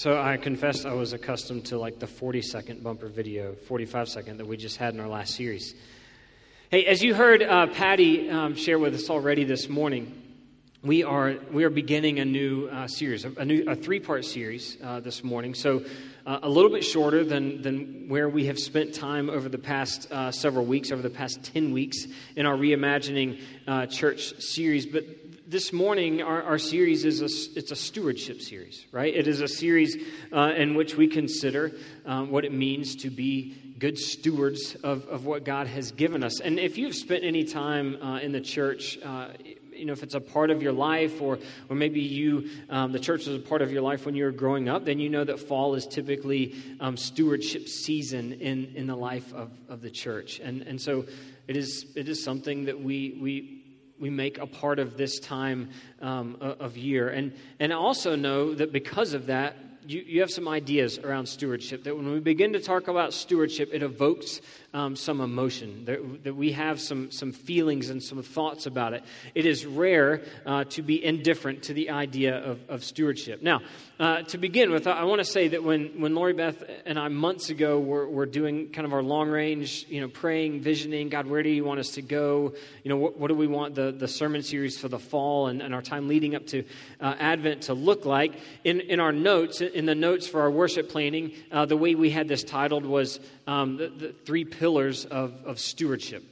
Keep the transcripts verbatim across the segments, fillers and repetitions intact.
So I confess I was accustomed to like the forty-second bumper video, forty-five second that we just had in our last series. Hey, as you heard uh, Patty um, share with us already this morning, we are we are beginning a new uh, series, a, new a three-part series uh, this morning. So uh, a little bit shorter than than where we have spent time over the past uh, several weeks, over the past ten weeks in our Reimagining uh, Church series, but this morning, our, our series is a, it's a stewardship series, right? It is a series uh, in which we consider um, what it means to be good stewards of, of what God has given us. And if you've spent any time uh, in the church, uh, you know, if it's a part of your life, or or maybe you, um, the church was a part of your life when you were growing up, then you know that fall is typically um, stewardship season in, in the life of, of the church. And and so it is it is something that we we. we make a part of this time um, of year. And and I also know that because of that, you, you have some ideas around stewardship, that when we begin to talk about stewardship, it evokes um, some emotion, that, that we have some, some feelings and some thoughts about it. It is rare uh, to be indifferent to the idea of, of stewardship. Now, uh, to begin with, I want to say that when, when Lori Beth and I months ago were, were doing kind of our long range, you know, praying, visioning, God, where do you want us to go? You know, what, what do we want the, the sermon series for the fall and, and our time leading up to uh, Advent to look like? In, in our notes, in the notes for our worship planning, uh, the way we had this titled was um, the, the three pillars of, of stewardship.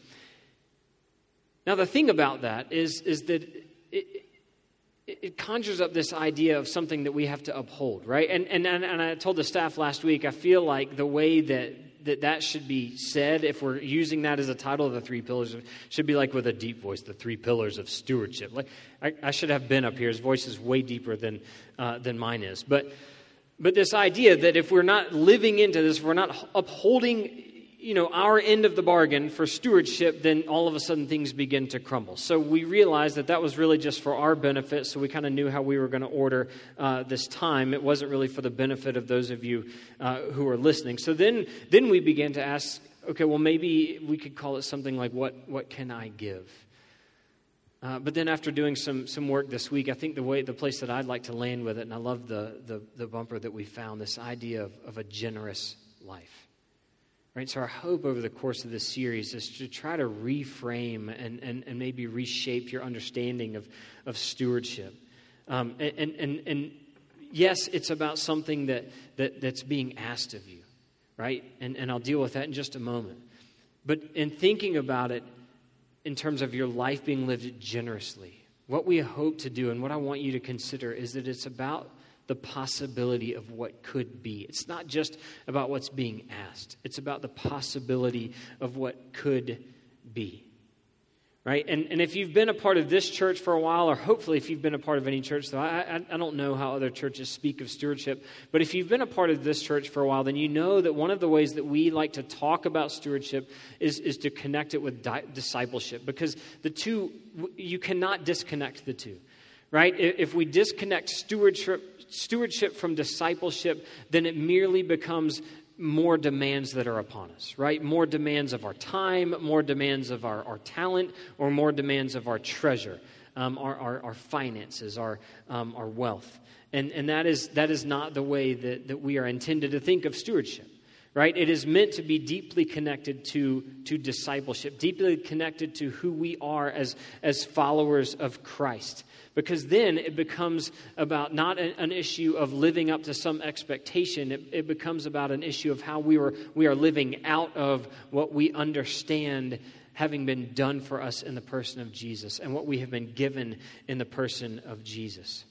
Now, the thing about that is, is that it, it conjures up this idea of something that we have to uphold, right? And, and and I told the staff last week, I feel like the way that that, that should be said, if we're using that as a title of the three pillars, should be like with a deep voice, the three pillars of stewardship. Like I, I should have Ben up here. His voice is way deeper than uh, than mine is. But but this idea that if we're not living into this, if we're not upholding, you know, our end of the bargain for stewardship, then all of a sudden things begin to crumble. So we realized that that was really just for our benefit, so we kind of knew how we were going to order uh, this time. It wasn't really for the benefit of those of you uh, who are listening. So then then we began to ask, okay, well, maybe we could call it something like, what what can I give? Uh, but then after doing some some work this week, I think the way the place that I'd like to land with it, and I love the the, the bumper that we found, this idea of, of a generous life. Right, so our hope over the course of this series is to try to reframe and, and, and maybe reshape your understanding of, of stewardship. Um, and, and, and yes, it's about something that, that, that's being asked of you, right? And, and I'll deal with that in just a moment. But in thinking about it in terms of your life being lived generously, what we hope to do and what I want you to consider is that it's about the possibility of what could be. It's not just about what's being asked. It's about the possibility of what could be. Right? And and if you've been a part of this church for a while, or hopefully if you've been a part of any church, though I, I, I don't know how other churches speak of stewardship, but if you've been a part of this church for a while, then you know that one of the ways that we like to talk about stewardship is, is to connect it with di- discipleship, because the two, you cannot disconnect the two. Right? If we disconnect stewardship, stewardship from discipleship, then it merely becomes more demands that are upon us, right? More demands of our time, more demands of our, our talent, or more demands of our treasure, um, our, our, our finances, our um, our wealth. And and that is that is not the way that, that we are intended to think of stewardship. Right? It is meant to be deeply connected to, to discipleship, deeply connected to who we are as, as followers of Christ. Because then it becomes about not an, an issue of living up to some expectation. It, it becomes about an issue of how we were we are living out of what we understand having been done for us in the person of Jesus, and what we have been given in the person of Jesus.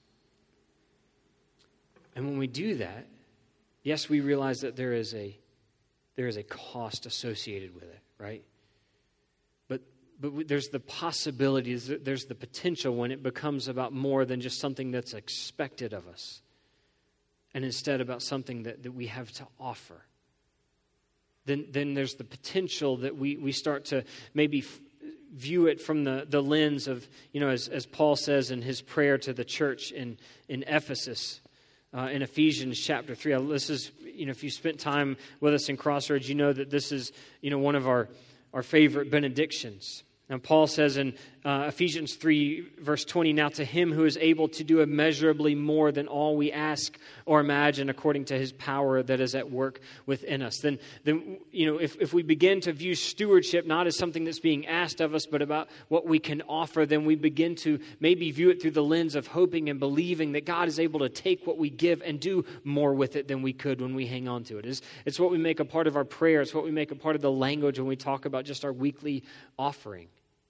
And when we do that, yes, we realize that there is a there is a cost associated with it, right? But but there's the possibility, there's the potential when it becomes about more than just something that's expected of us, and instead about something that, that we have to offer. Then then there's the potential that we, we start to maybe f- view it from the, the lens of, you know, as, as Paul says in his prayer to the church in, in Ephesus, Uh, in Ephesians chapter three. This is, you know, if you spent time with us in Crossroads, you know that this is, you know, one of our, our favorite benedictions. Now, Paul says in uh, Ephesians three, verse twenty, now to him who is able to do immeasurably more than all we ask or imagine according to his power that is at work within us. Then, then you know, if, if we begin to view stewardship not as something that's being asked of us, but about what we can offer, then we begin to maybe view it through the lens of hoping and believing that God is able to take what we give and do more with it than we could when we hang on to it. It's, it's what we make a part of our prayer. It's what we make a part of the language when we talk about just our weekly offering.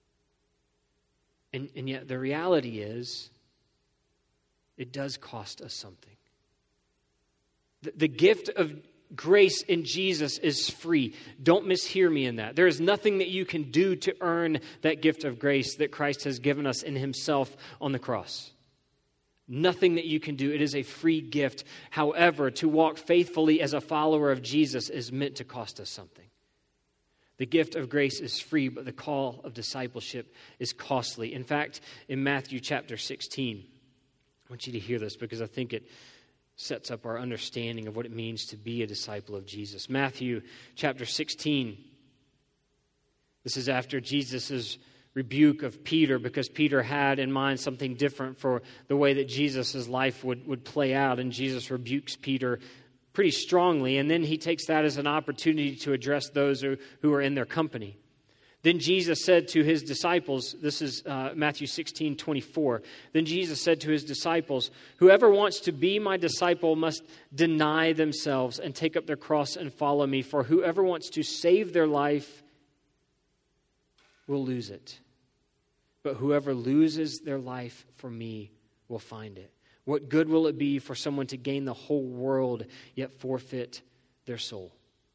And, and yet the reality is, it does cost us something. The, the gift of grace in Jesus is free. Don't mishear me in that. There is nothing that you can do to earn that gift of grace that Christ has given us in himself on the cross. Nothing that you can do. It is a free gift. However, to walk faithfully as a follower of Jesus is meant to cost us something. The gift of grace is free, but the call of discipleship is costly. In fact, in Matthew chapter sixteen, I want you to hear this because I think it sets up our understanding of what it means to be a disciple of Jesus. Matthew chapter sixteen, this is after Jesus' rebuke of Peter, because Peter had in mind something different for the way that Jesus' life would, would play out, and Jesus rebukes Peter pretty strongly, and then he takes that as an opportunity to address those who, who are in their company. Then Jesus said to his disciples, this is uh, Matthew sixteen twenty-four, then Jesus said to his disciples, whoever wants to be my disciple must deny themselves and take up their cross and follow me, for whoever wants to save their life will lose it. But whoever loses their life for me will find it. What good will it be for someone to gain the whole world yet forfeit their soul?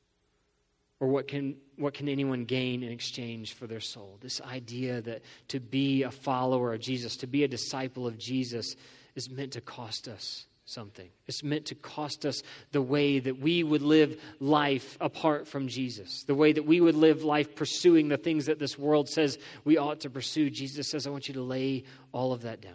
Or what can what can anyone gain in exchange for their soul? This idea that to be a follower of Jesus, to be a disciple of Jesus, is meant to cost us something. It's meant to cost us the way that we would live life apart from Jesus, the way that we would live life pursuing the things that this world says we ought to pursue. Jesus says, I want you to lay all of that down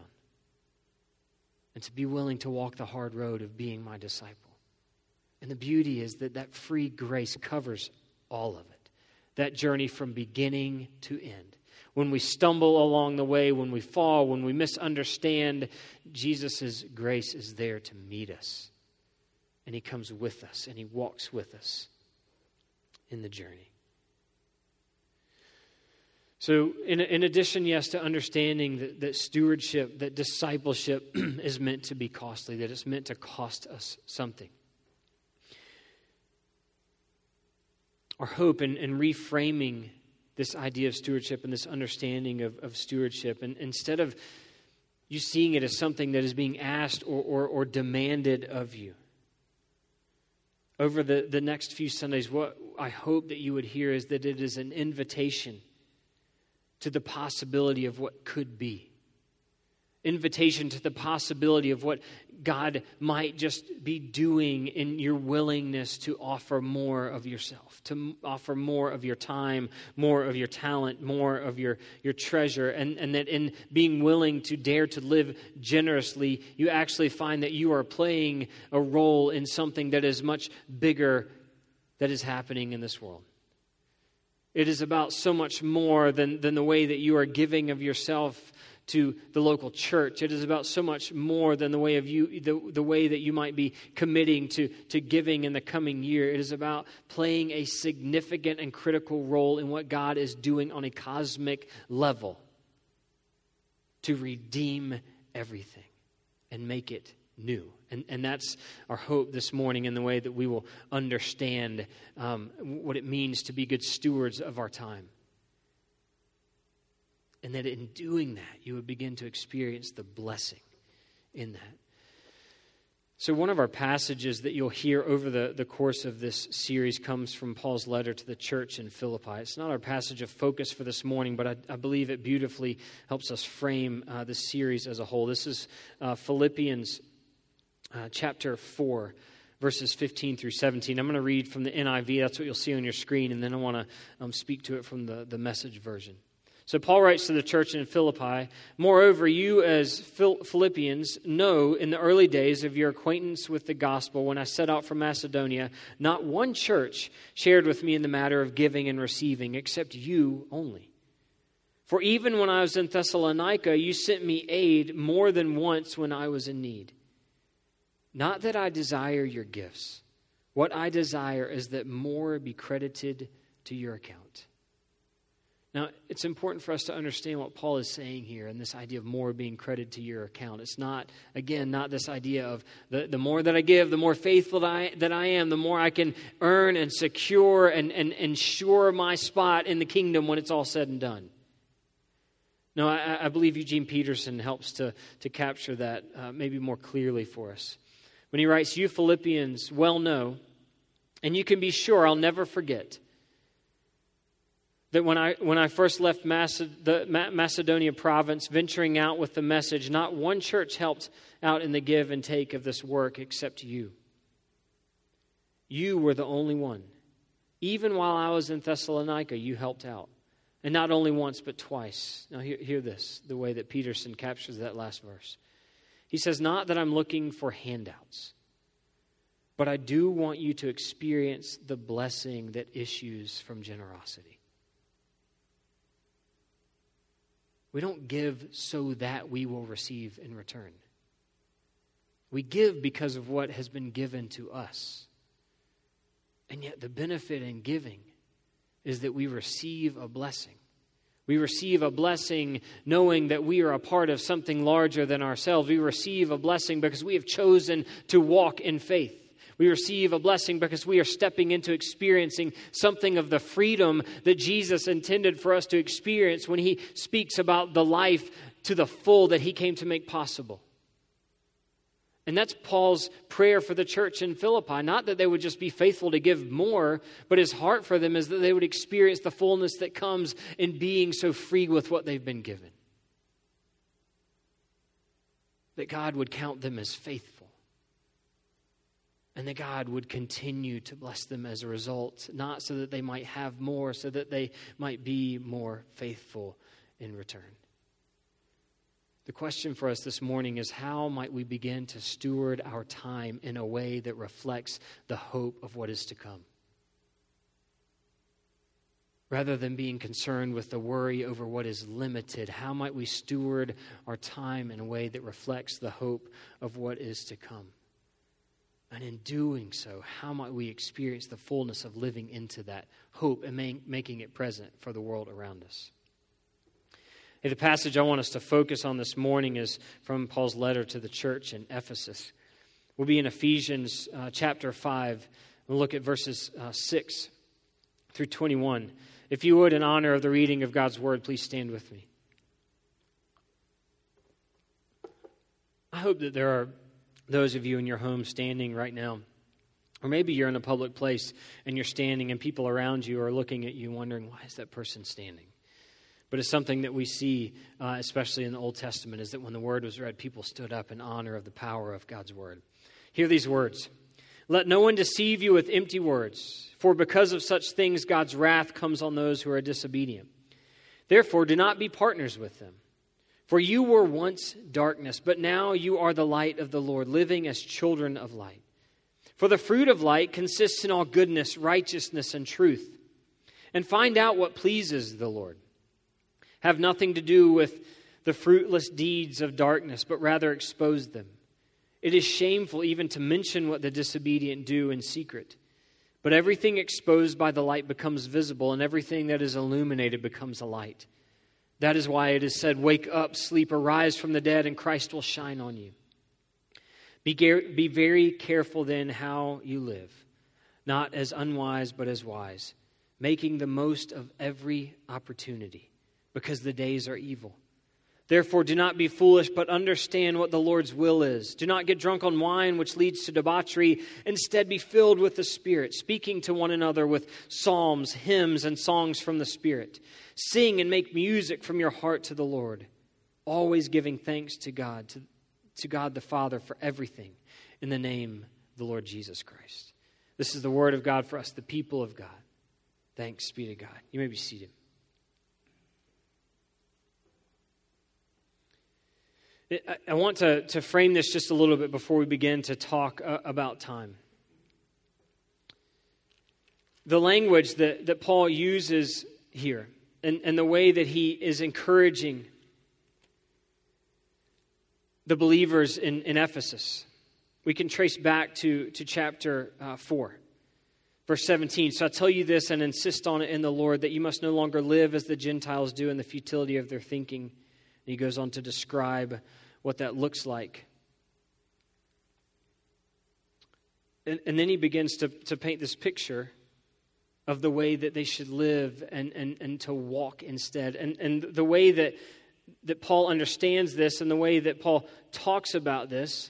and to be willing to walk the hard road of being my disciple. And the beauty is that that free grace covers all of it, that journey from beginning to end. When we stumble along the way, when we fall, when we misunderstand, Jesus' grace is there to meet us. And he comes with us and he walks with us in the journey. So in, in addition, yes, to understanding that, that stewardship, that discipleship is meant to be costly, that it's meant to cost us something. Our hope in, in reframing this idea of stewardship and this understanding of, of stewardship, and instead of you seeing it as something that is being asked or, or, or demanded of you, over the, the next few Sundays, what I hope that you would hear is that it is an invitation to the possibility of what could be. Invitation to the possibility of what God might just be doing in your willingness to offer more of yourself, to offer more of your time, more of your talent, more of your, your treasure, and, and that in being willing to dare to live generously, you actually find that you are playing a role in something that is much bigger that is happening in this world. It is about so much more than, than the way that you are giving of yourself to the local church. It is about so much more than the way of you, the, the way that you might be committing to, to giving in the coming year. It is about playing a significant and critical role in what God is doing on a cosmic level to redeem everything and make it new. And, and that's our hope this morning in the way that we will understand um, what it means to be good stewards of our time. And that in doing that, you would begin to experience the blessing in that. So one of our passages that you'll hear over the, the course of this series comes from Paul's letter to the church in Philippi. It's not our passage of focus for this morning, but I, I believe it beautifully helps us frame uh, this series as a whole. This is uh, Philippians uh, chapter four, verses fifteen through seventeen. I'm going to read from the N I V. That's what you'll see on your screen, and then I want to um, speak to it from the, the Message version. So Paul writes to the church in Philippi, moreover, you as Philippians know in the early days of your acquaintance with the gospel, when I set out from Macedonia, not one church shared with me in the matter of giving and receiving, except you only. For even when I was in Thessalonica, you sent me aid more than once when I was in need. Not that I desire your gifts. What I desire is that more be credited to your account. Now, it's important for us to understand what Paul is saying here and this idea of more being credited to your account. It's not, again, not this idea of the, the more that I give, the more faithful that I, that I am, the more I can earn and secure and, and ensure my spot in the kingdom when it's all said and done. No, I, I believe Eugene Peterson helps to, to capture that uh, maybe more clearly for us. When he writes, you Philippians well know, and you can be sure I'll never forget, that when I when I first left Maced- the Macedonia province, venturing out with the message, not one church helped out in the give and take of this work except you. You were the only one. Even while I was in Thessalonica, you helped out. And not only once, but twice. Now hear, hear this, the way that Peterson captures that last verse. He says, not that I'm looking for handouts, but I do want you to experience the blessing that issues from generosity. We don't give so that we will receive in return. We give because of what has been given to us. And yet the benefit in giving is that we receive a blessing. We receive a blessing knowing that we are a part of something larger than ourselves. We receive a blessing because we have chosen to walk in faith. We receive a blessing because we are stepping into experiencing something of the freedom that Jesus intended for us to experience when he speaks about the life to the full that he came to make possible. And that's Paul's prayer for the church in Philippi. Not that they would just be faithful to give more, but his heart for them is that they would experience the fullness that comes in being so free with what they've been given. That God would count them as faithful. And that God would continue to bless them as a result, not so that they might have more, so that they might be more faithful in return. The question for us this morning is, how might we begin to steward our time in a way that reflects the hope of what is to come? Rather than being concerned with the worry over what is limited, how might we steward our time in a way that reflects the hope of what is to come? And in doing so, how might we experience the fullness of living into that hope and ma- making it present for the world around us? Hey, the passage I want us to focus on this morning is from Paul's letter to the church in Ephesus. We'll be in Ephesians uh, chapter five. We'll look at verses uh, six through twenty-one. If you would, in honor of the reading of God's word, please stand with me. I hope that there are those of you in your home standing right now, or maybe you're in a public place and you're standing and people around you are looking at you wondering, why is that person standing? But it's something that we see, uh, especially in the Old Testament, is that when the word was read, people stood up in honor of the power of God's word. Hear these words. Let no one deceive you with empty words, for because of such things God's wrath comes on those who are disobedient. Therefore, do not be partners with them. For you were once darkness, but now you are the light of the Lord, living as children of light. For the fruit of light consists in all goodness, righteousness, and truth. And find out what pleases the Lord. Have nothing to do with the fruitless deeds of darkness, but rather expose them. It is shameful even to mention what the disobedient do in secret. But everything exposed by the light becomes visible, and everything that is illuminated becomes a light. That is why it is said, wake up, sleep, arise from the dead, and Christ will shine on you. Be, gar- be very careful then how you live, not as unwise, but as wise, making the most of every opportunity, because the days are evil. Therefore, do not be foolish, but understand what the Lord's will is. Do not get drunk on wine, which leads to debauchery. Instead, be filled with the Spirit, speaking to one another with psalms, hymns, and songs from the Spirit. Sing and make music from your heart to the Lord, always giving thanks to God, to, to God the Father for everything, in the name of the Lord Jesus Christ. This is the word of God for us, the people of God. Thanks be to God. You may be seated. I want to, to frame this just a little bit before we begin to talk uh, about time. The language that, that Paul uses here and, and the way that he is encouraging the believers in, in Ephesus. We can trace back to, to chapter uh, four, verse seventeen. So I tell you this and insist on it in the Lord, that you must no longer live as the Gentiles do in the futility of their thinking. And he goes on to describe what that looks like. And, and then he begins to, to paint this picture of the way that they should live and, and, and to walk instead. And, and the way that, that Paul understands this and the way that Paul talks about this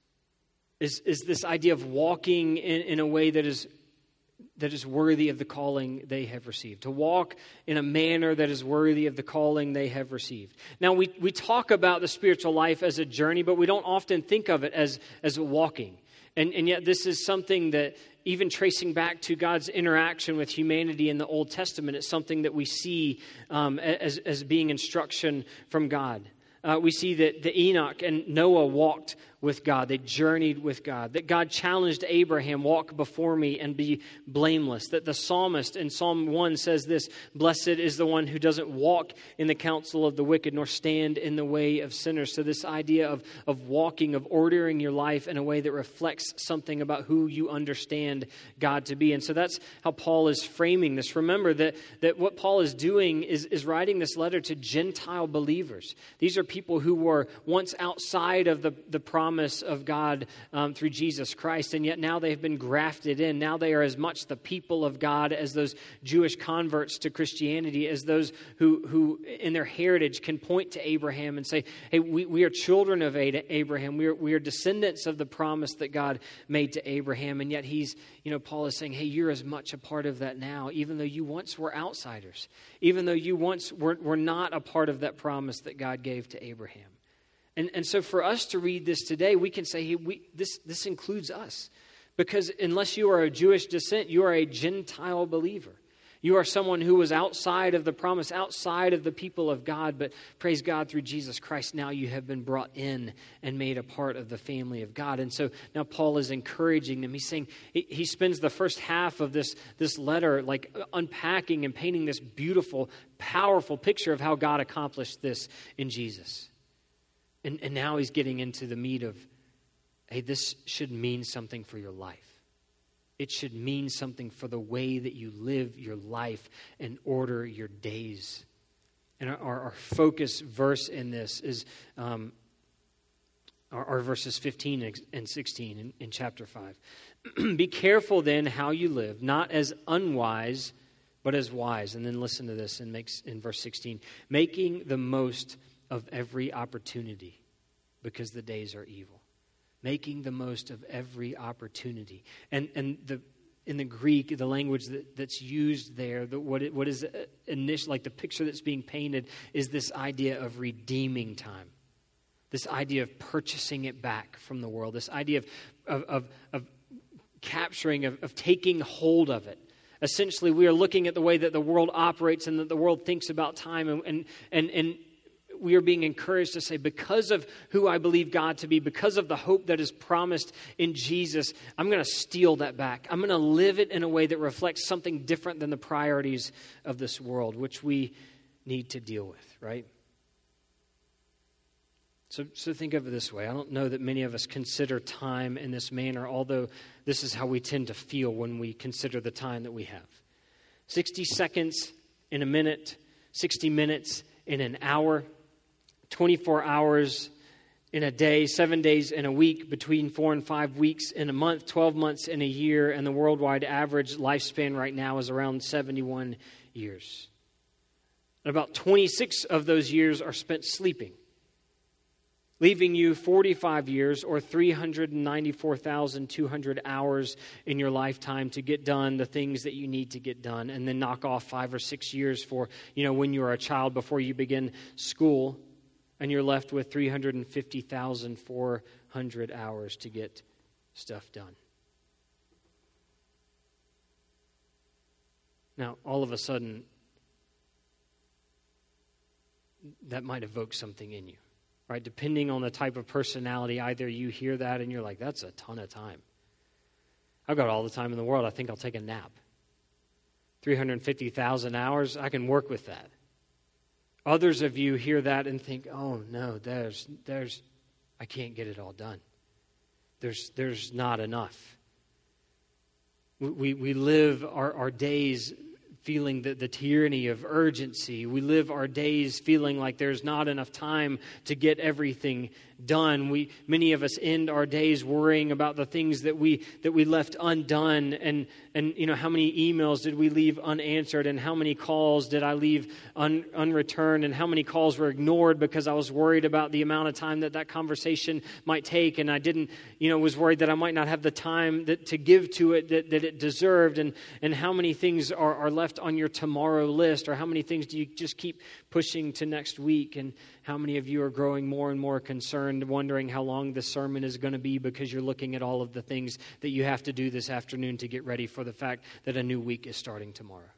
is, is this idea of walking in, in a way that is that is worthy of the calling they have received. To walk in a manner that is worthy of the calling they have received. Now, we, we talk about the spiritual life as a journey, but we don't often think of it as, as walking. And, and yet this is something that, even tracing back to God's interaction with humanity in the Old Testament, it's something that we see um, as, as being instruction from God. Uh, we see that the Enoch and Noah walked with God. They journeyed with God. That God challenged Abraham, walk before me and be blameless. That the psalmist in Psalm one says this, blessed is the one who doesn't walk in the counsel of the wicked, nor stand in the way of sinners. So this idea of, of walking, of ordering your life in a way that reflects something about who you understand God to be. And so that's how Paul is framing this. Remember that, that what Paul is doing is, is writing this letter to Gentile believers. These are people who were once outside of the, the promise of God um, through Jesus Christ, and yet now they have been grafted in. Now they are as much the people of God as those Jewish converts to Christianity, as those who, who in their heritage can point to Abraham and say, hey, we, we are children of Abraham. We are, we are descendants of the promise that God made to Abraham. And yet he's, you know, Paul is saying, hey, you're as much a part of that now, even though you once were outsiders, even though you once were, were not a part of that promise that God gave to Abraham. And, and so for us to read this today, we can say, hey, we, this, this includes us. Because unless you are a Jewish descent, you are a Gentile believer. You are someone who was outside of the promise, outside of the people of God. But praise God, through Jesus Christ, now you have been brought in and made a part of the family of God. And so now Paul is encouraging them. He's saying, he, he spends the first half of this, this letter like unpacking and painting this beautiful, powerful picture of how God accomplished this in Jesus. And, and now he's getting into the meat of, hey, this should mean something for your life. It should mean something for the way that you live your life and order your days. And our, our focus verse in this is um, our, our verses fifteen and sixteen in, in chapter five. Be careful then how you live, not as unwise, but as wise. And then listen to this in, makes, in verse sixteen. Making the most of every opportunity, because the days are evil. Making the most of every opportunity. And and the in the Greek, the language that, that's used there, the, what it, what is initial, like the picture that's being painted, is this idea of redeeming time. This idea of purchasing it back from the world. This idea of of of, of capturing, of, of taking hold of it. Essentially, we are looking at the way that the world operates and that the world thinks about time, and and and, and we are being encouraged to say, because of who I believe God to be, because of the hope that is promised in Jesus, I'm going to steal that back. I'm going to live it in a way that reflects something different than the priorities of this world, which we need to deal with, right? So, so think of it this way. I don't know that many of us consider time in this manner, although this is how we tend to feel when we consider the time that we have. sixty seconds in a minute, sixty minutes in an hour, twenty-four hours in a day, seven days in a week, between four and five weeks in a month, twelve months in a year, and the worldwide average lifespan right now is around seventy-one years. And about twenty-six of those years are spent sleeping, leaving you forty-five years or three hundred ninety-four thousand two hundred hours in your lifetime to get done the things that you need to get done, and then knock off five or six years for, you know, when you're a child before you begin school. And you're left with three hundred fifty thousand four hundred hours to get stuff done. Now, all of a sudden, that might evoke something in you, right? Depending on the type of personality, either you hear that and you're like, that's a ton of time. I've got all the time in the world. I think I'll take a nap. three hundred fifty thousand hours, I can work with that. Others of you hear that and think, oh no, there's, there's, I can't get it all done. There's, there's not enough. We, we, we live our, our days feeling the, the tyranny of urgency. We live our days feeling like there's not enough time to get everything done. We, many of us end our days worrying about the things that we that we left undone, and and you know, how many emails did we leave unanswered, and how many calls did I leave un, unreturned, and how many calls were ignored because I was worried about the amount of time that that conversation might take, and I didn't, you know, was worried that I might not have the time that to give to it that, that it deserved, and and how many things are, are left on your tomorrow list, or how many things do you just keep pushing to next week, and how many of you are growing more and more concerned, wondering how long the sermon is going to be because you're looking at all of the things that you have to do this afternoon to get ready for the fact that a new week is starting tomorrow.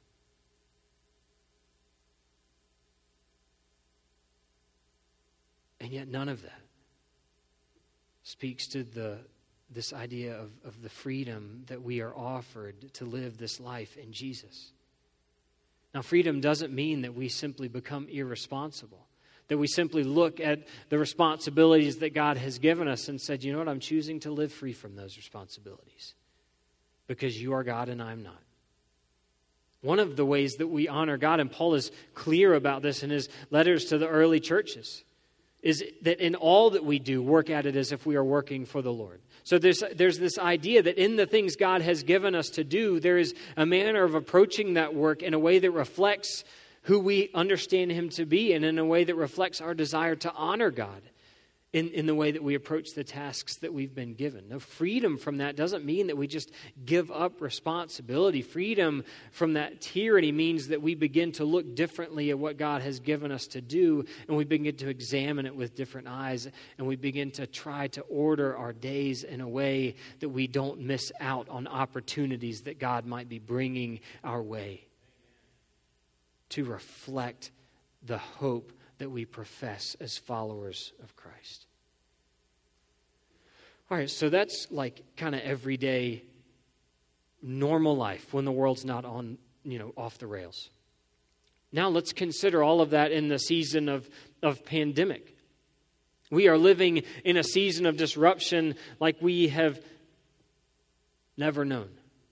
And yet none of that speaks to the this idea of, of the freedom that we are offered to live this life in Jesus. Now, freedom doesn't mean that we simply become irresponsible, that we simply look at the responsibilities that God has given us and said, you know what, I'm choosing to live free from those responsibilities because you are God and I'm not. One of the ways that we honor God, and Paul is clear about this in his letters to the early churches, is that in all that we do, work at it as if we are working for the Lord. So there's there's this idea that in the things God has given us to do, there is a manner of approaching that work in a way that reflects who we understand Him to be, and in a way that reflects our desire to honor God in, in the way that we approach the tasks that we've been given. Now, freedom from that doesn't mean that we just give up responsibility. Freedom from that tyranny means that we begin to look differently at what God has given us to do, and we begin to examine it with different eyes, and we begin to try to order our days in a way that we don't miss out on opportunities that God might be bringing our way to reflect the hope that we profess as followers of Christ. All right, so that's like kind of everyday normal life when the world's not on, you know, off the rails. Now let's consider all of that in the season of, of pandemic. We are living in a season of disruption like we have never known.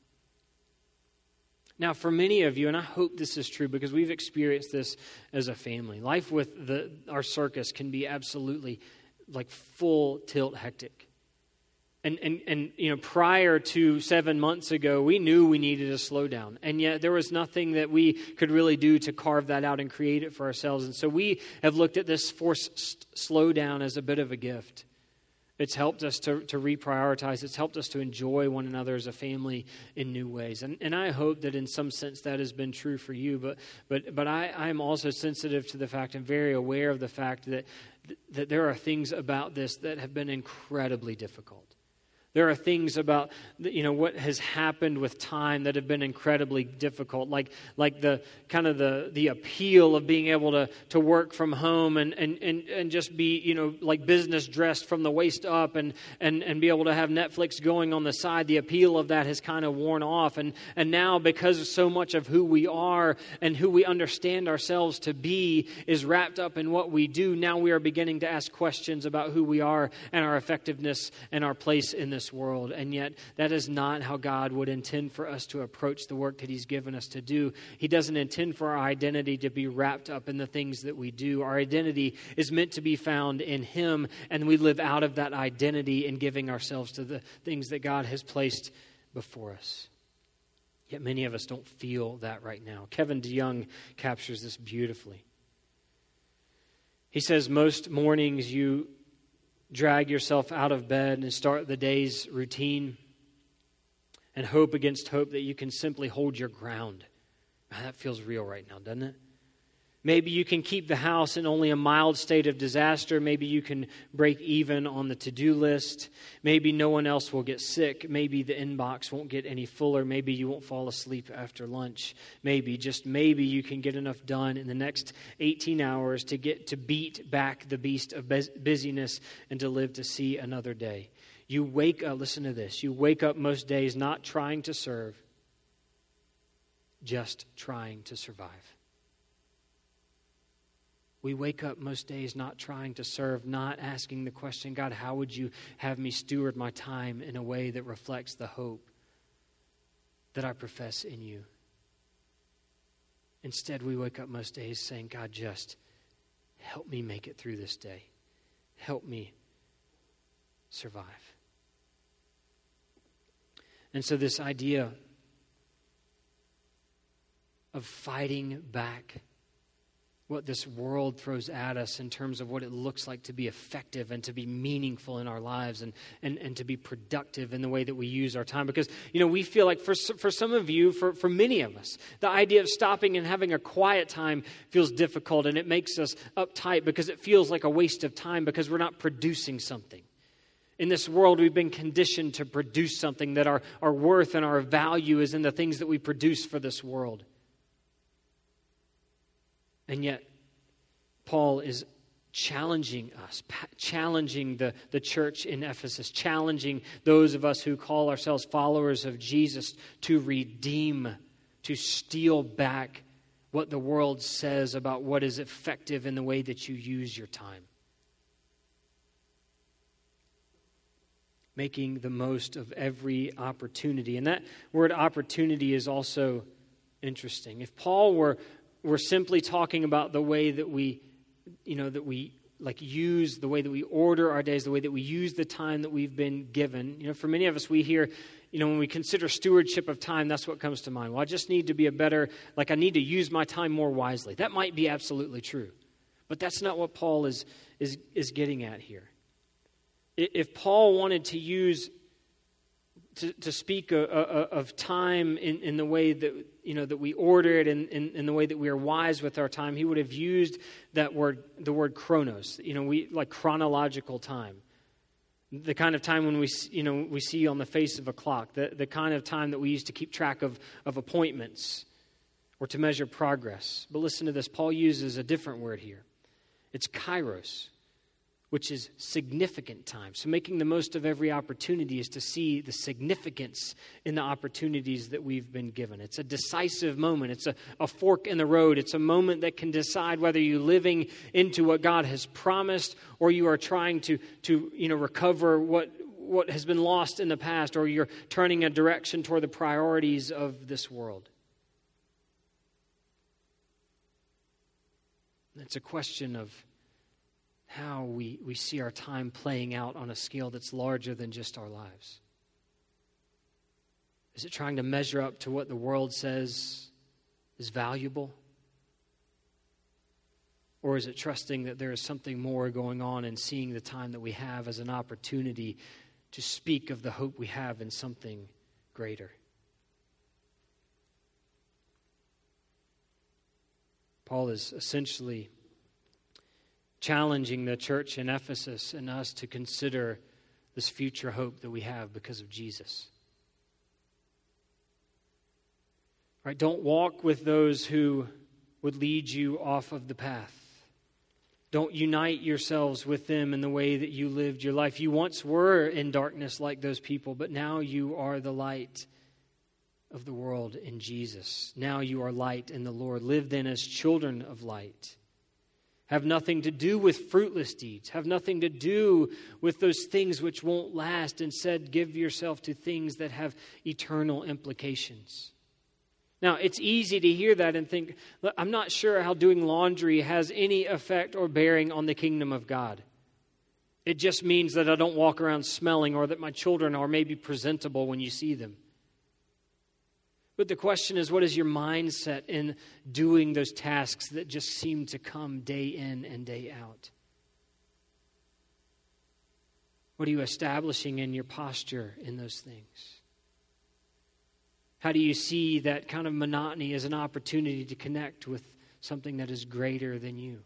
Now, for many of you, and I hope this is true because we've experienced this as a family, life with the our circus can be absolutely like full tilt hectic. And, and, and you know, prior to seven months ago, we knew we needed a slowdown. And yet there was nothing that we could really do to carve that out and create it for ourselves. And so we have looked at this forced slowdown as a bit of a gift. It's helped us to, to reprioritize. It's helped us to enjoy one another as a family in new ways. And and I hope that in some sense that has been true for you. But but but I, I'm also sensitive to the fact and very aware of the fact that that there are things about this that have been incredibly difficult. There are things about, you know, what has happened with time that have been incredibly difficult, like like the kind of the, the appeal of being able to, to work from home and, and, and, and just be, you know, like business dressed from the waist up and, and, and be able to have Netflix going on the side. The appeal of that has kind of worn off. And, and now because so much of who we are and who we understand ourselves to be is wrapped up in what we do, now we are beginning to ask questions about who we are and our effectiveness and our place in this world. And yet that is not how God would intend for us to approach the work that He's given us to do. He doesn't intend for our identity to be wrapped up in the things that we do. Our identity is meant to be found in Him, and we live out of that identity in giving ourselves to the things that God has placed before us. Yet many of us don't feel that right now. Kevin DeYoung captures this beautifully. He says, most mornings you drag yourself out of bed and start the day's routine and hope against hope that you can simply hold your ground. Man, that feels real right now, doesn't it? Maybe you can keep the house in only a mild state of disaster. Maybe you can break even on the to-do list. Maybe no one else will get sick. Maybe the inbox won't get any fuller. Maybe you won't fall asleep after lunch. Maybe, just maybe, you can get enough done in the next eighteen hours to get to beat back the beast of busyness and to live to see another day. You wake up, listen to this, you wake up most days not trying to serve, just trying to survive. We wake up most days not trying to serve, not asking the question, God, how would you have me steward my time in a way that reflects the hope that I profess in you? Instead, we wake up most days saying, God, just help me make it through this day. Help me survive. And so this idea of fighting back what this world throws at us in terms of what it looks like to be effective and to be meaningful in our lives and, and, and to be productive in the way that we use our time. Because, you know, we feel like for, for some of you, for, for many of us, the idea of stopping and having a quiet time feels difficult, and it makes us uptight because it feels like a waste of time because we're not producing something. In this world, we've been conditioned to produce something, that our, our worth and our value is in the things that we produce for this world. And yet, Paul is challenging us, pa- challenging the, the church in Ephesus, challenging those of us who call ourselves followers of Jesus to redeem, to steal back what the world says about what is effective in the way that you use your time. Making the most of every opportunity. And that word opportunity is also interesting. If Paul were We're simply talking about the way that we, you know, that we like use, the way that we order our days, the way that we use the time that we've been given. You know, for many of us, we hear, you know, when we consider stewardship of time, that's what comes to mind. Well, I just need to be a better, like I need to use my time more wisely. That might be absolutely true. But that's not what Paul is is is getting at here. If Paul wanted to use To, to speak of, of time in, in the way that, you know, that we order it and in, in the way that we are wise with our time, he would have used that word, the word chronos, you know, we like chronological time. The kind of time when we, you know, we see on the face of a clock, the, the kind of time that we use to keep track of, of appointments or to measure progress. But listen to this, Paul uses a different word here. It's kairos, which is significant time. So making the most of every opportunity is to see the significance in the opportunities that we've been given. It's a decisive moment. It's a, a fork in the road. It's a moment that can decide whether you're living into what God has promised or you are trying to, to you know, recover what, what has been lost in the past, or you're turning a direction toward the priorities of this world. It's a question of how we, we see our time playing out on a scale that's larger than just our lives. Is it trying to measure up to what the world says is valuable? Or is it trusting that there is something more going on and seeing the time that we have as an opportunity to speak of the hope we have in something greater? Paul is essentially challenging the church in Ephesus and us to consider this future hope that we have because of Jesus. Right? Don't walk with those who would lead you off of the path. Don't unite yourselves with them in the way that you lived your life. You once were in darkness like those people, but now you are the light of the world in Jesus. Now you are light in the Lord. Live then as children of light. Have nothing to do with fruitless deeds. Have nothing to do with those things which won't last. Instead, give yourself to things that have eternal implications. Now, it's easy to hear that and think, I'm not sure how doing laundry has any effect or bearing on the kingdom of God. It just means that I don't walk around smelling, or that my children are maybe presentable when you see them. But the question is, what is your mindset in doing those tasks that just seem to come day in and day out? What are you establishing in your posture in those things? How do you see that kind of monotony as an opportunity to connect with something that is greater than you?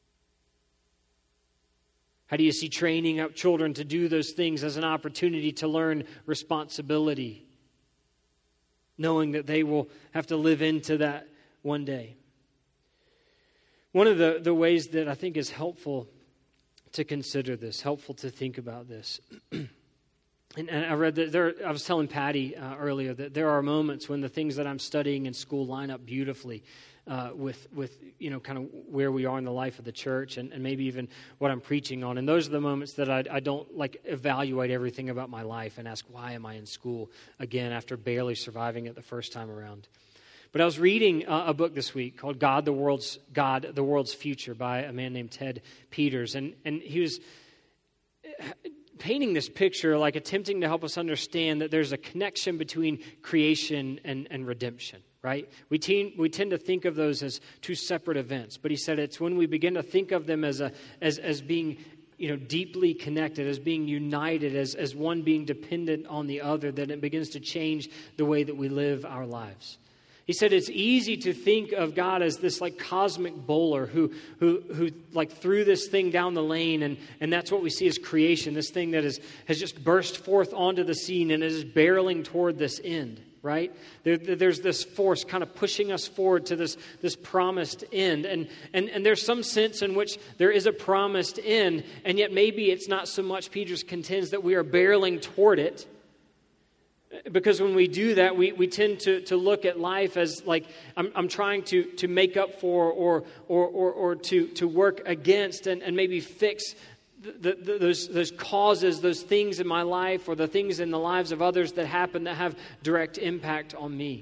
How do you see training up children to do those things as an opportunity to learn responsibility, knowing that they will have to live into that one day? One of the, the ways that I think is helpful to consider this, helpful to think about this, and, and I read that there, I was telling Patty uh, earlier that there are moments when the things that I'm studying in school line up beautifully. uh, with, with you know, kind of where we are in the life of the church and, and maybe even what I'm preaching on. And those are the moments that I, I don't, like, evaluate everything about my life and ask, why am I in school again after barely surviving it the first time around? But I was reading uh, a book this week called God, the World's God, the World's Future by a man named Ted Peters. And, and he was painting this picture, like attempting to help us understand that there's a connection between creation and, and redemption, right? We, teen, we tend to think of those as two separate events. But he said it's when we begin to think of them as a as, as being you know, deeply connected, as being united, as, as one being dependent on the other, that it begins to change the way that we live our lives. He said it's easy to think of God as this like cosmic bowler who who who like threw this thing down the lane, and, and that's what we see as creation, this thing that is has just burst forth onto the scene and is barreling toward this end, right? There, there's this force kind of pushing us forward to this, this promised end. And, and, and there's some sense in which there is a promised end, and yet maybe it's not so much, Peters contends, that we are barreling toward it. Because when we do that, we, we tend to, to look at life as like I'm, I'm trying to, to make up for or or or, or to, to work against and, and maybe fix the, the, those those causes, those things in my life or the things in the lives of others that happen that have direct impact on me.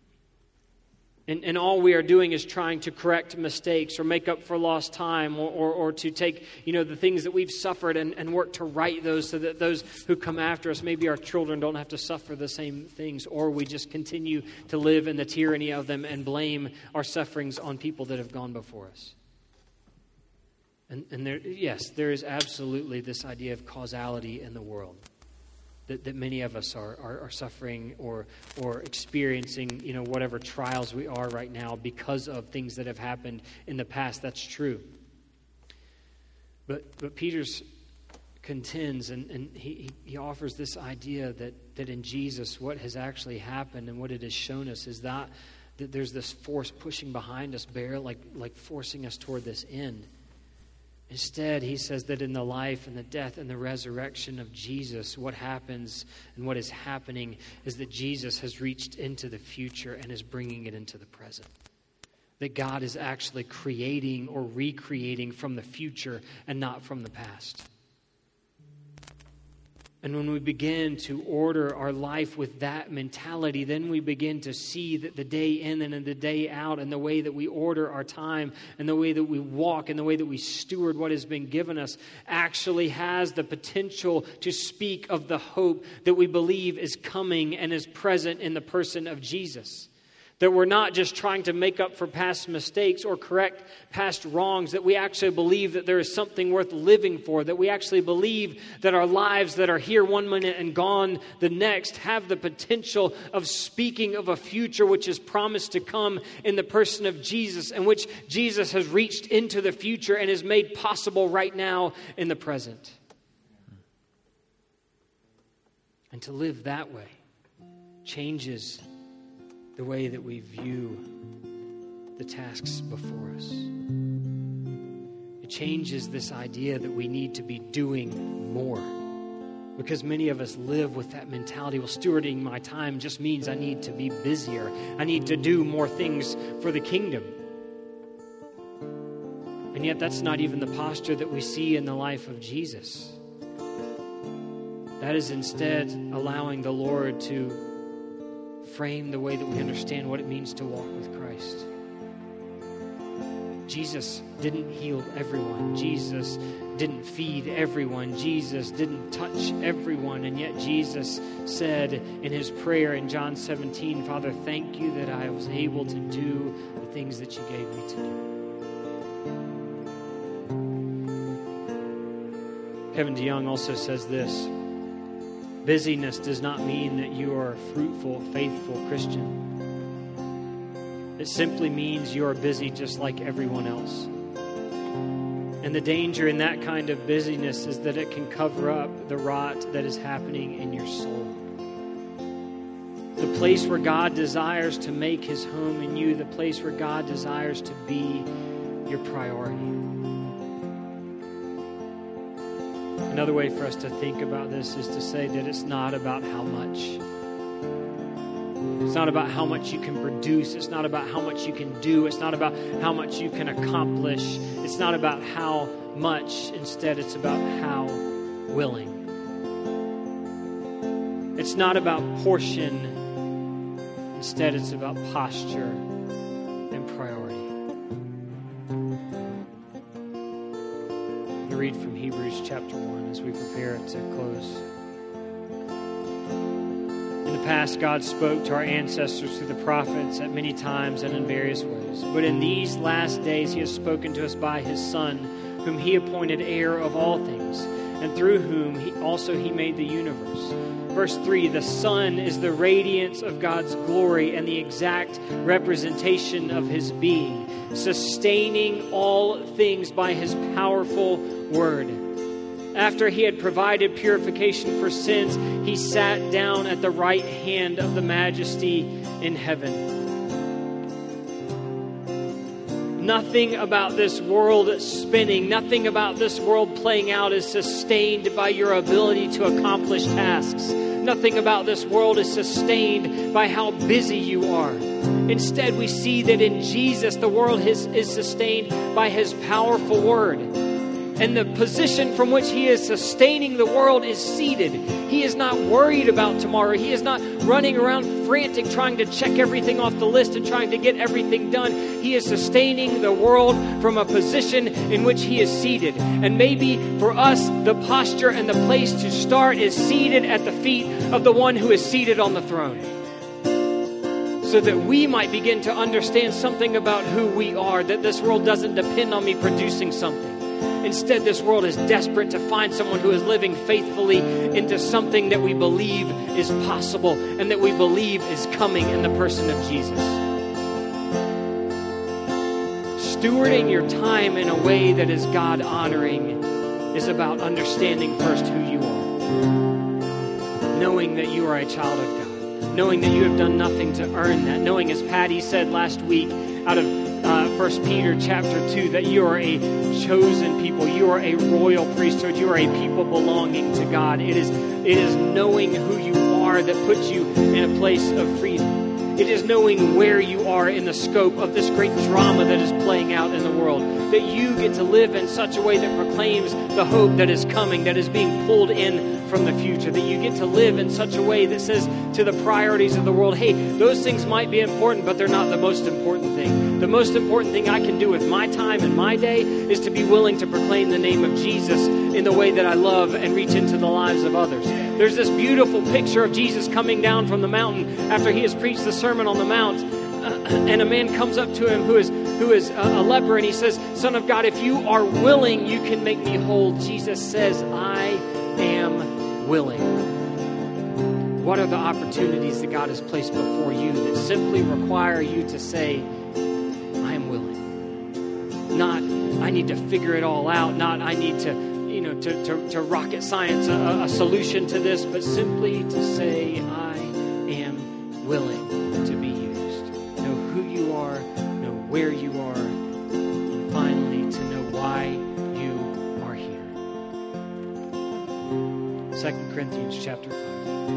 And, and all we are doing is trying to correct mistakes or make up for lost time or, or, or to take, you know, the things that we've suffered and, and work to right those so that those who come after us, maybe our children, don't have to suffer the same things, or we just continue to live in the tyranny of them and blame our sufferings on people that have gone before us. And, and there, yes, there is absolutely this idea of causality in the world. That, that many of us are, are, are suffering or or experiencing, you know, whatever trials we are right now because of things that have happened in the past. That's true. But but Peters contends and, and he, he offers this idea that, that in Jesus what has actually happened and what it has shown us is that, that there's this force pushing behind us, bear like like forcing us toward this end. Instead, he says that in the life and the death and the resurrection of Jesus, what happens and what is happening is that Jesus has reached into the future and is bringing it into the present. That God is actually creating or recreating from the future and not from the past. And when we begin to order our life with that mentality, then we begin to see that the day in and the day out and the way that we order our time and the way that we walk and the way that we steward what has been given us actually has the potential to speak of the hope that we believe is coming and is present in the person of Jesus. That we're not just trying to make up for past mistakes or correct past wrongs, that we actually believe that there is something worth living for, that we actually believe that our lives that are here one minute and gone the next have the potential of speaking of a future which is promised to come in the person of Jesus, and which Jesus has reached into the future and is made possible right now in the present. And to live that way changes the way that we view the tasks before us. It changes this idea that we need to be doing more. Because many of us live with that mentality. Well, stewarding my time just means I need to be busier. I need to do more things for the kingdom. And yet that's not even the posture that we see in the life of Jesus. That is instead allowing the Lord to frame the way that we understand what it means to walk with Christ. Jesus didn't heal everyone. Jesus didn't feed everyone. Jesus didn't touch everyone. And yet Jesus said in his prayer in John seventeen, Father, thank you that I was able to do the things that you gave me to do. Kevin DeYoung also says this: busyness does not mean that you are a fruitful, faithful Christian. It simply means you are busy just like everyone else. And the danger in that kind of busyness is that it can cover up the rot that is happening in your soul. The place where God desires to make his home in you, the place where God desires to be your priority. Another way for us to think about this is to say that it's not about how much. It's not about how much you can produce. It's not about how much you can do. It's not about how much you can accomplish. It's not about how much. Instead, it's about how willing. It's not about portion. Instead, it's about posture and priority. I'm going to read from Hebrews chapter one as we prepare to close. In the past, God spoke to our ancestors through the prophets at many times and in various ways. But in these last days, He has spoken to us by His Son, whom He appointed heir of all things, and through whom he, also He made the universe. Verse three, the Son is the radiance of God's glory and the exact representation of His being, sustaining all things by His powerful word. After He had provided purification for sins, He sat down at the right hand of the Majesty in heaven. Nothing about this world spinning, nothing about this world playing out is sustained by your ability to accomplish tasks. Nothing about this world is sustained by how busy you are. Instead, we see that in Jesus, the world is, is sustained by His powerful word. And the position from which He is sustaining the world is seated. He is not worried about tomorrow. He is not running around frantic, trying to check everything off the list and trying to get everything done. He is sustaining the world from a position in which He is seated. And maybe for us, the posture and the place to start is seated at the feet of the one who is seated on the throne. So that we might begin to understand something about who we are, that this world doesn't depend on me producing something. Instead, this world is desperate to find someone who is living faithfully into something that we believe is possible and that we believe is coming in the person of Jesus. Stewarding your time in a way that is God-honoring is about understanding first who you are. Knowing that you are a child of God. Knowing that you have done nothing to earn that. Knowing, as Patty said last week out of Uh, First Peter chapter two, that you are a chosen people. You are a royal priesthood. You are a people belonging to God. It is, it is knowing who you are that puts you in a place of freedom. It is knowing where you are in the scope of this great drama that is playing out in the world. That you get to live in such a way that proclaims the hope that is coming, that is being pulled in from the future. That you get to live in such a way that says to the priorities of the world, hey, those things might be important, but they're not the most important thing. The most important thing I can do with my time and my day is to be willing to proclaim the name of Jesus in the way that I love and reach into the lives of others. There's this beautiful picture of Jesus coming down from the mountain after He has preached the Sermon on the Mount. Uh, and a man comes up to Him who is who is a, a leper, and he says, Son of God, if you are willing, you can make me whole. Jesus says, I am willing. What are the opportunities that God has placed before you that simply require you to say, I am willing? Not, I need to figure it all out. Not, I need to, you know, to, to, to rocket science a, a solution to this, but simply to say, I am willing to be used. Know who you are, know where you are, and finally to know why you are here. Second Corinthians chapter five.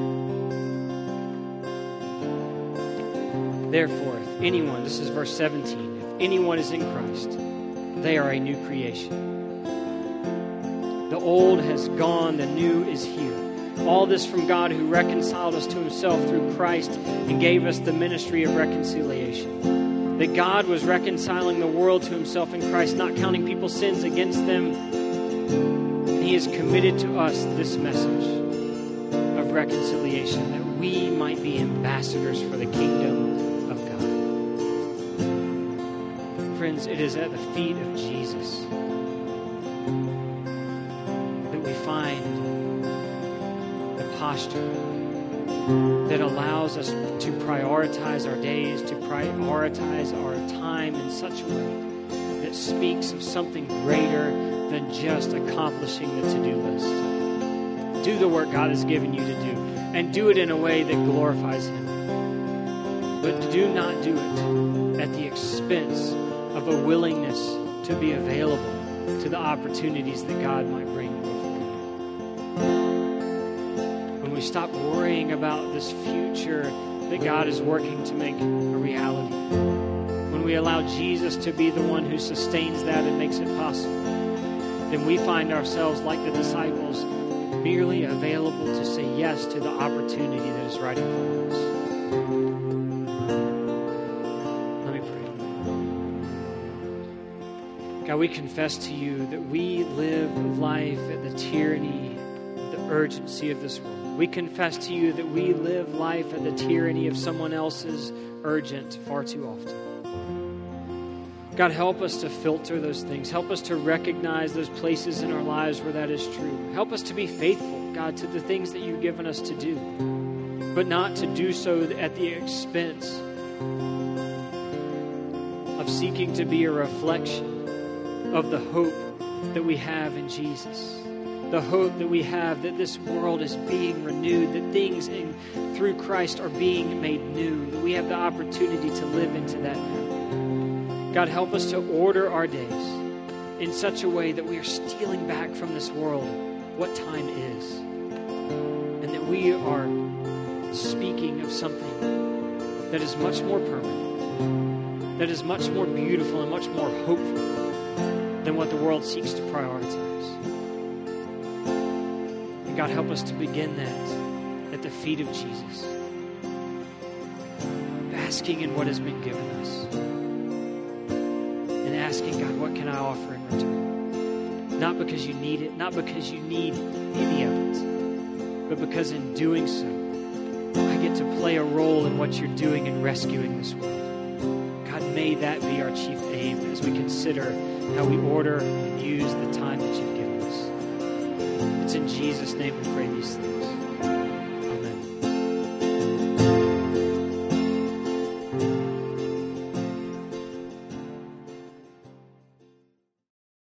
Therefore, if anyone, this is verse seventeen, if anyone is in Christ, they are a new creation. The old has gone, the new is here. All this from God, who reconciled us to Himself through Christ and gave us the ministry of reconciliation. That God was reconciling the world to Himself in Christ, not counting people's sins against them. And He has committed to us this message of reconciliation, that we might be ambassadors for the kingdom of God. Friends, it is at the feet of Jesus that we find the posture that allows us to prioritize our days, to prioritize our time in such a way that speaks of something greater than just accomplishing the to-do list. Do the work God has given you to do, and do it in a way that glorifies Him. But do not do it at the expense of a willingness to be available to the opportunities that God might bring before you. When we stop worrying about this future that God is working to make a reality. When we allow Jesus to be the one who sustains that and makes it possible, then we find ourselves like the disciples, merely available to say yes to the opportunity that is right in front of us. Let me pray. God, we confess to you that we live life at the tyranny, the urgency of this world. We confess to you that we live life at the tyranny of someone else's urgent far too often. God, help us to filter those things. Help us to recognize those places in our lives where that is true. Help us to be faithful, God, to the things that you've given us to do, but not to do so at the expense of seeking to be a reflection of the hope that we have in Jesus. The hope that we have that this world is being renewed, that things in, through Christ are being made new, that we have the opportunity to live into that now. God, help us to order our days in such a way that we are stealing back from this world what time is, and that we are speaking of something that is much more permanent, that is much more beautiful and much more hopeful than what the world seeks to prioritize. And God, help us to begin that at the feet of Jesus, basking in what has been given us, and asking, God, what can I offer in return? Not because you need it, not because you need any of it, but because in doing so, I get to play a role in what you're doing in rescuing this world. God, may that be our chief aim as we consider how we order and use the time that you've given us. It's in Jesus' name we pray these things.